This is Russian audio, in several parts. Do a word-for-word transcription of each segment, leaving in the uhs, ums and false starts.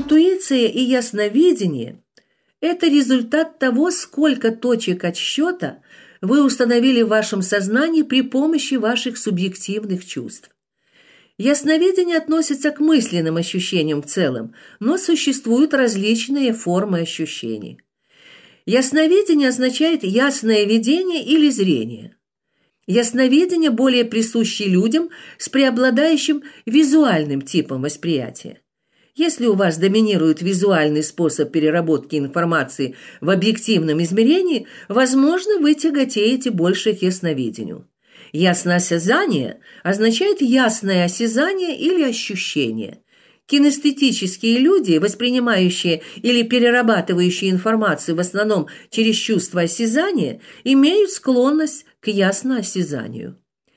Интуиция и ясновидение – это результат того, сколько точек отсчета вы установили в вашем сознании при помощи ваших субъективных чувств. Ясновидение относится к мысленным ощущениям в целом, но существуют различные формы ощущений. Ясновидение означает ясное видение или зрение. Ясновидение более присуще людям с преобладающим визуальным типом восприятия. Если у вас доминирует визуальный способ переработки информации в объективном измерении, возможно, вы тяготеете больше к ясновидению. Ясноосязание означает ясное осязание или ощущение. Кинестетические люди, воспринимающие или перерабатывающие информацию в основном через чувство осязания, имеют склонность к ясноосязанию.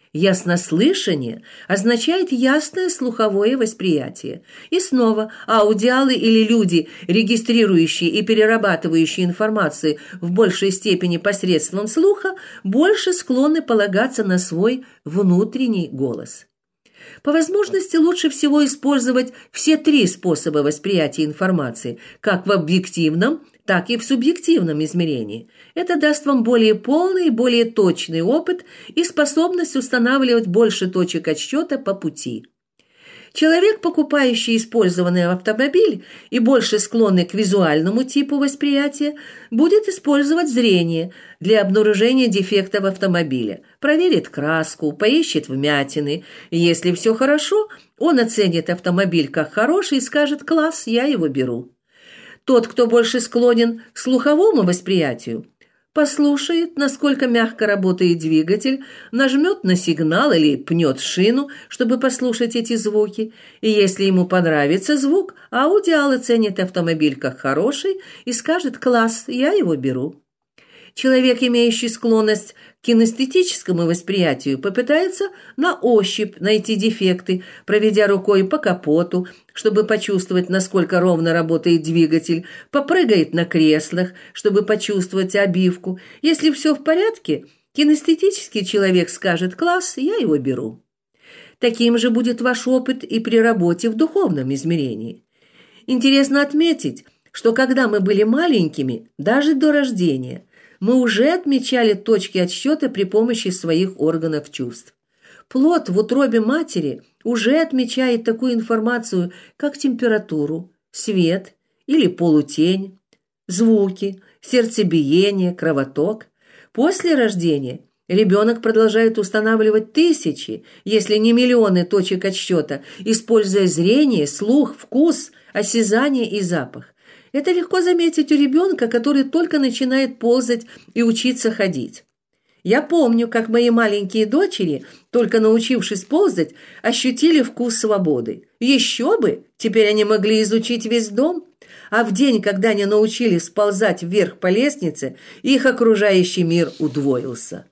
Яснослышание означает ясное слуховое восприятие. И снова аудиалы или люди, регистрирующие и перерабатывающие информацию в большей степени посредством слуха, больше склонны полагаться на свой внутренний голос. По возможности лучше всего использовать все три способа восприятия информации, как в объективном, так и в субъективном измерении. Это даст вам более полный и более точный опыт и способность устанавливать больше точек отсчета по пути. Человек, покупающий использованный автомобиль и больше склонный к визуальному типу восприятия, будет использовать зрение для обнаружения дефектов автомобиля, проверит краску, поищет вмятины. Если все хорошо, он оценит автомобиль как хороший и скажет: «Класс, я его беру». Тот, кто больше склонен к слуховому восприятию, послушает, насколько мягко работает двигатель, нажмет на сигнал или пнет шину, чтобы послушать эти звуки. И если ему понравится звук, аудиал оценит автомобиль как хороший и скажет: «Класс, я его беру». Человек, имеющий склонность к кинестетическому восприятию, попытается на ощупь найти дефекты, проведя рукой по капоту, чтобы почувствовать, насколько ровно работает двигатель, попрыгает на креслах, чтобы почувствовать обивку. Если все в порядке, кинестетический человек скажет: «Класс, я его беру». Таким же будет ваш опыт и при работе в духовном измерении. Интересно отметить, что когда мы были маленькими, даже до рождения, мы уже отмечали точки отсчета при помощи своих органов чувств. Плод в утробе матери уже отмечает такую информацию, как температуру, свет или полутень, звуки, сердцебиение, кровоток. После рождения ребенок продолжает устанавливать тысячи, если не миллионы точек отсчета, используя зрение, слух, вкус, осязание и запах. Это легко заметить у ребенка, который только начинает ползать и учиться ходить. Я помню, как мои маленькие дочери, только научившись ползать, ощутили вкус свободы. Еще бы! Теперь они могли изучить весь дом. А в день, когда они научились сползать вверх по лестнице, их окружающий мир удвоился.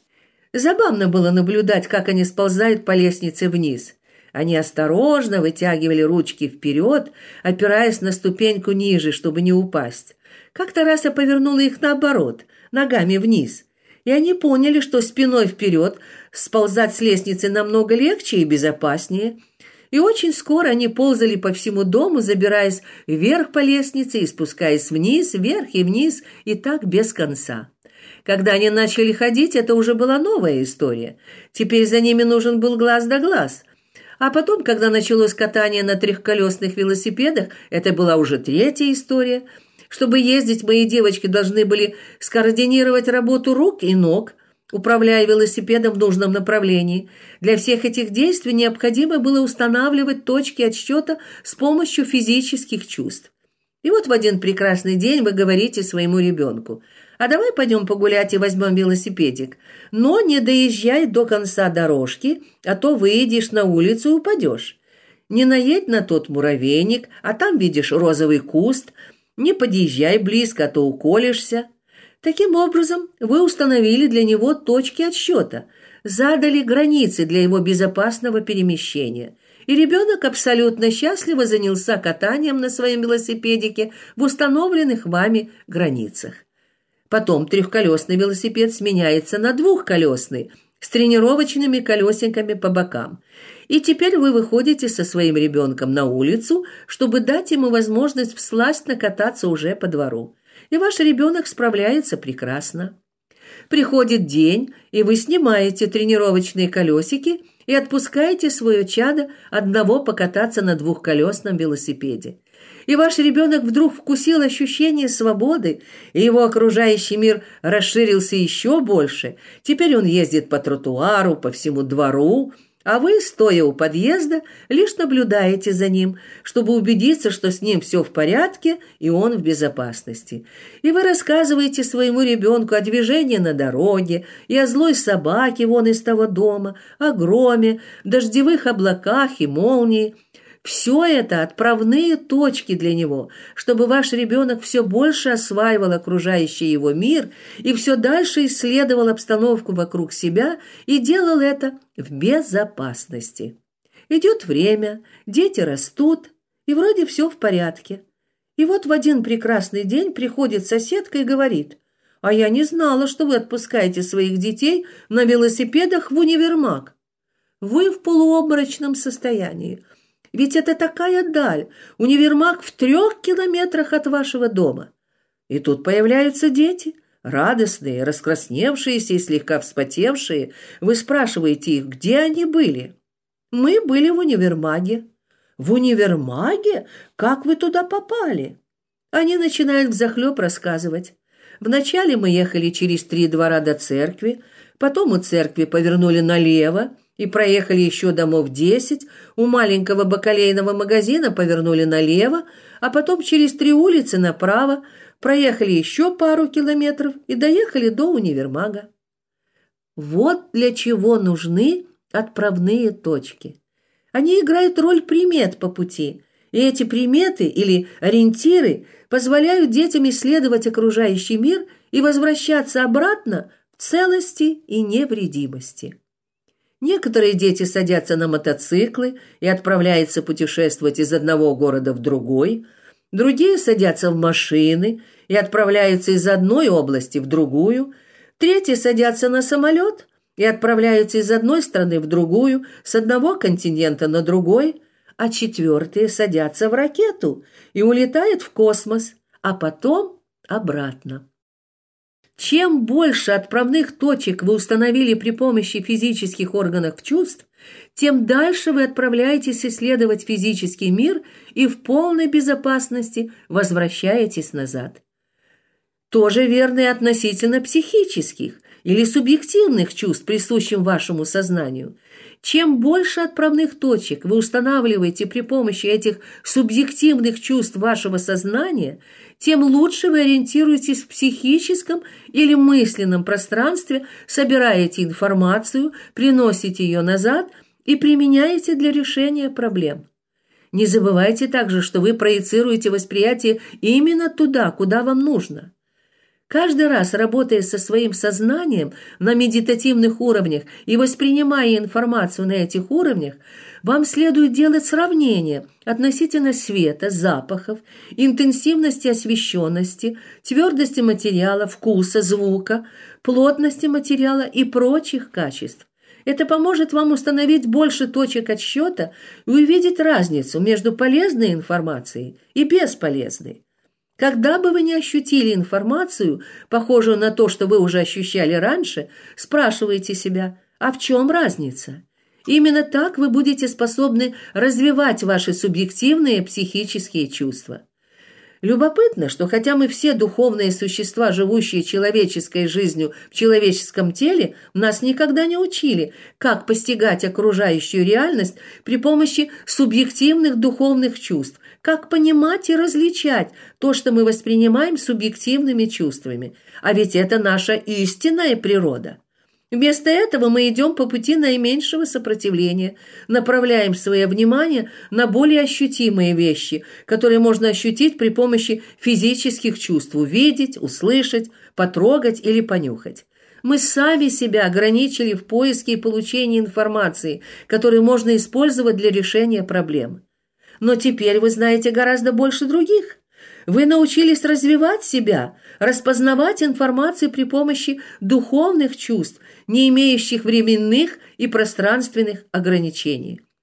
Забавно было наблюдать, как они сползают по лестнице вниз. Они осторожно вытягивали ручки вперед, опираясь на ступеньку ниже, чтобы не упасть. Как-то раз я повернула их наоборот, ногами вниз, и они поняли, что спиной вперед сползать с лестницы намного легче и безопаснее. И очень скоро они ползали по всему дому, забираясь вверх по лестнице и спускаясь вниз, вверх и вниз, и так без конца. Когда они начали ходить, это уже была новая история. Теперь за ними нужен был глаз да глаз. А потом, когда началось катание на трехколесных велосипедах, это была уже третья история. Чтобы ездить, мои девочки должны были скоординировать работу рук и ног, управляя велосипедом в нужном направлении. Для всех этих действий необходимо было устанавливать точки отсчета с помощью физических чувств. И вот в один прекрасный день вы говорите своему ребенку: «А давай пойдем погулять и возьмем велосипедик, но не доезжай до конца дорожки, а то выйдешь на улицу и упадешь. Не наедь на тот муравейник, а там видишь розовый куст, не подъезжай близко, а то уколешься». Таким образом, вы установили для него точки отсчета, задали границы для его безопасного перемещения. И ребенок абсолютно счастливо занялся катанием на своем велосипедике в установленных вами границах. Потом трехколесный велосипед сменяется на двухколесный с тренировочными колесиками по бокам. И теперь вы выходите со своим ребенком на улицу, чтобы дать ему возможность всласть накататься уже по двору. И ваш ребенок справляется прекрасно. Приходит день, и вы снимаете тренировочные колесики и отпускаете свое чадо одного покататься на двухколесном велосипеде. И ваш ребенок вдруг вкусил ощущение свободы, и его окружающий мир расширился еще больше. Теперь он ездит по тротуару, по всему двору, а вы, стоя у подъезда, лишь наблюдаете за ним, чтобы убедиться, что с ним все в порядке и он в безопасности. И вы рассказываете своему ребенку о движении на дороге и о злой собаке вон из того дома, о громе, дождевых облаках и молнии. Все это отправные точки для него, чтобы ваш ребенок все больше осваивал окружающий его мир и все дальше исследовал обстановку вокруг себя и делал это в безопасности. Идет время, дети растут, и вроде все в порядке. И вот в один прекрасный день приходит соседка и говорит: «А я не знала, что вы отпускаете своих детей на велосипедах в универмаг». Вы в полуобморочном состоянии. Ведь это такая даль, универмаг в трех километрах от вашего дома. И тут появляются дети, радостные, раскрасневшиеся и слегка вспотевшие. Вы спрашиваете их, где они были? Мы были в универмаге. В универмаге? Как вы туда попали? Они начинают взахлеб рассказывать. Вначале мы ехали через три двора до церкви, потом у церкви повернули налево, и проехали еще домов десять, у маленького бакалейного магазина повернули налево, а потом через три улицы направо, проехали еще пару километров и доехали до универмага. Вот для чего нужны отправные точки. Они играют роль примет по пути, и эти приметы или ориентиры позволяют детям исследовать окружающий мир и возвращаться обратно в целости и невредимости. Некоторые дети садятся на мотоциклы и отправляются путешествовать из одного города в другой, другие садятся в машины и отправляются из одной области в другую, третьи садятся на самолет и отправляются из одной страны в другую, с одного континента на другой, а четвертые садятся в ракету и улетают в космос, а потом обратно. Чем больше отправных точек вы установили при помощи физических органов чувств, тем дальше вы отправляетесь исследовать физический мир и в полной безопасности возвращаетесь назад. Тоже верно и относительно психических или субъективных чувств, присущим вашему сознанию. Чем больше отправных точек вы устанавливаете при помощи этих субъективных чувств вашего сознания, тем лучше вы ориентируетесь в психическом или мысленном пространстве, собираете информацию, приносите ее назад и применяете для решения проблем. Не забывайте также, что вы проецируете восприятие именно туда, куда вам нужно. Каждый раз, работая со своим сознанием на медитативных уровнях и воспринимая информацию на этих уровнях, вам следует делать сравнение относительно света, запахов, интенсивности освещенности, твердости материала, вкуса, звука, плотности материала и прочих качеств. Это поможет вам установить больше точек отсчета и увидеть разницу между полезной информацией и бесполезной. Когда бы вы ни ощутили информацию, похожую на то, что вы уже ощущали раньше, спрашивайте себя, а в чем разница? Именно так вы будете способны развивать ваши субъективные психические чувства. Любопытно, что хотя мы все духовные существа, живущие человеческой жизнью в человеческом теле, нас никогда не учили, как постигать окружающую реальность при помощи субъективных духовных чувств, как понимать и различать то, что мы воспринимаем субъективными чувствами. А ведь это наша истинная природа. Вместо этого мы идем по пути наименьшего сопротивления, направляем свое внимание на более ощутимые вещи, которые можно ощутить при помощи физических чувств – увидеть, услышать, потрогать или понюхать. Мы сами себя ограничили в поиске и получении информации, которую можно использовать для решения проблем. Но теперь вы знаете гораздо больше других. Вы научились развивать себя, распознавать информацию при помощи духовных чувств, не имеющих временных и пространственных ограничений.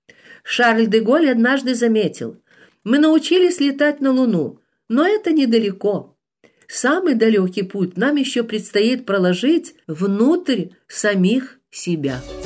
Шарль де Голль однажды заметил: «Мы научились летать на Луну, но это недалеко. Самый далекий путь нам еще предстоит проложить внутрь самих себя».